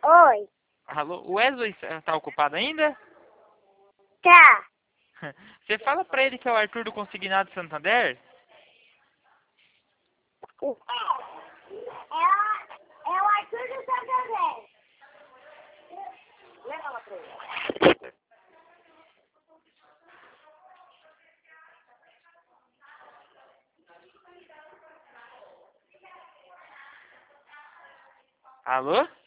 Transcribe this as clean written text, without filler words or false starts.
Oi. Alô, o Wesley tá ocupado ainda? Tá. Você fala pra ele que é o Arthur do Consignado Santander? É o Arthur do Santander. Leva ela pra ele. Alô?